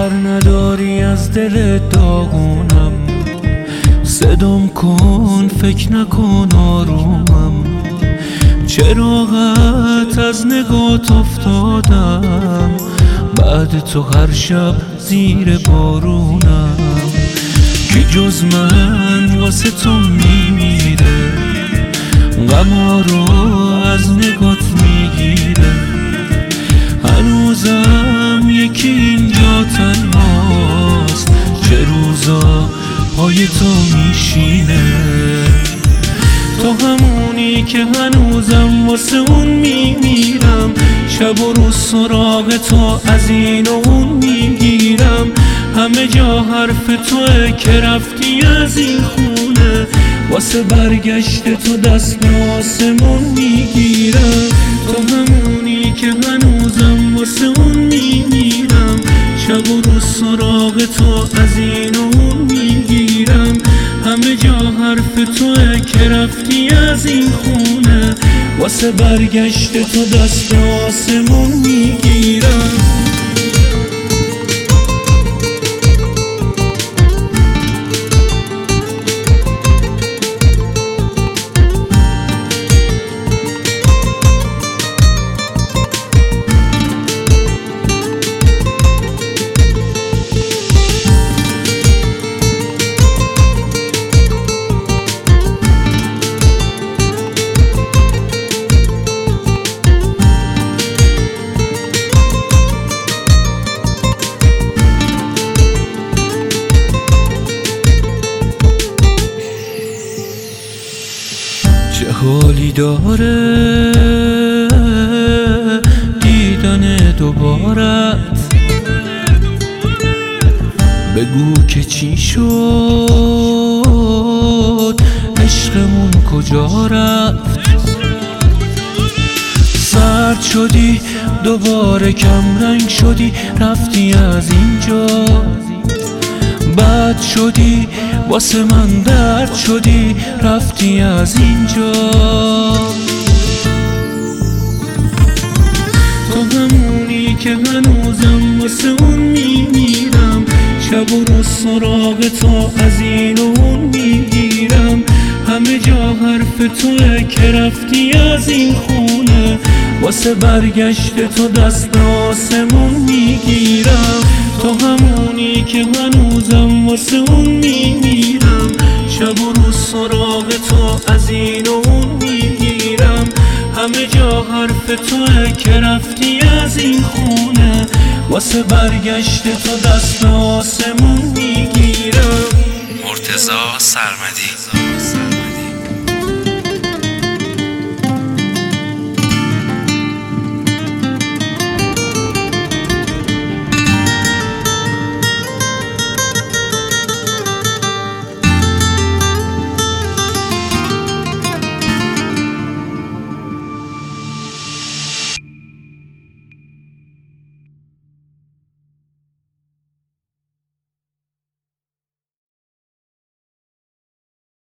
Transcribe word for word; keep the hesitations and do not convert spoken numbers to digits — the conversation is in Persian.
بر نداری از دل داغونم، صدام کن فکر نکن آرومم. چراغت از نگات افتادم، بعد تو هر شب زیر بارونم. کی جز من واسه تو میمیره، غما رو از نگات میگیره. هنوزم یکی اینجا تنهاست، چه روزا پای تو میشینه. تو همونی که هنوزم واسه اون میمیرم، شب و روز سراغ تو از این و اون میگیرم. همه جا حرف توه که رفتی از این خونه، واسه برگشت تو دست به آسمون میگیرم. تو همونی که هنوزم واسه اون میمیرم، شب و روز سراغ تو از این و اون میگیرم. همه جا حرف توه که رفتی از این خونه، واسه برگشت تو دست به آسمون میگیرم. چه حالی داره دیدن دوبارت، بگو که چی شد، عشقمون کجا رفت. سرد شدی دوباره کم رنگ شدی، رفتی از اینجا. بد شدی واسه من درد شدی، رفتی از اینجا. تو همونی که هنوزم واسه اون میمیرم، شب و روز سراغ تو از این و اون میگیرم. همه جا حرف توه که رفتی از این خونه، واسه برگشت تو دست به آسمون میگیرم. تو همونی که هنوزم واسه اون میمیرم، شب و روز سراغ تو از این و اون میگیرم. همه جا حرف توه که رفتی از این خونه، واسه برگشت تو دست به آسمون میگیرم. مرتضی سرمدی.